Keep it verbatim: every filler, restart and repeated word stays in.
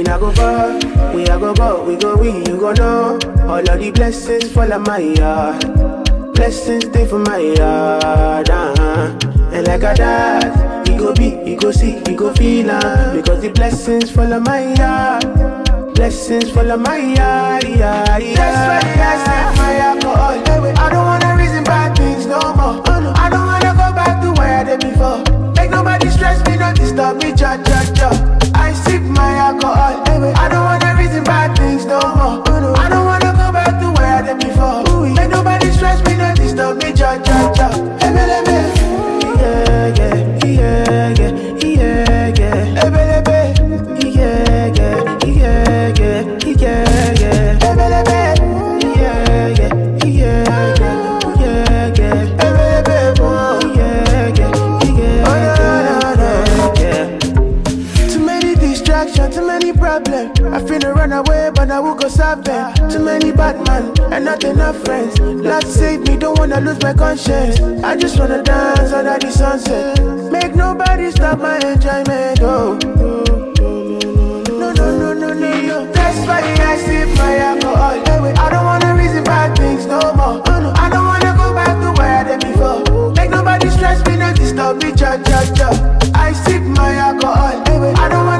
I go far, we I go go, we go we, you go know. All of the blessings fall on my yard. Blessings stay for my yard, uh-huh. And like a dad, he go be, he go see, he go feel uh, because the blessings fall on my yard. Blessings fall on my yard, yeah, yeah. That's why I sip my alcohol. I don't wanna reason bad things no more. I don't wanna go back to where I did before. Make nobody stress me, not disturb me, cha cha cha. I sip my alcohol. I don't wanna reason bad things no more. I don't wanna go back to where I did before. Make nobody stress me, not disturb me, cha cha cha. Yeah, yeah, yeah, yeah, yeah, yeah. Yeah, yeah, yeah, yeah, yeah, yeah. Too many problems, I finna run away, but I will go solve them. Too many bad men, and not enough friends. Lord save me, don't wanna lose my conscience. I just wanna dance under the sunset. Make nobody stop my enjoyment, oh. No, no, no, no, no, no. That's why I sip my alcohol. I don't wanna reason bad things no more. I don't wanna go back to where I did before. Make nobody stress me, not disturb me, cha cha cha. I sip my alcohol. I don't wanna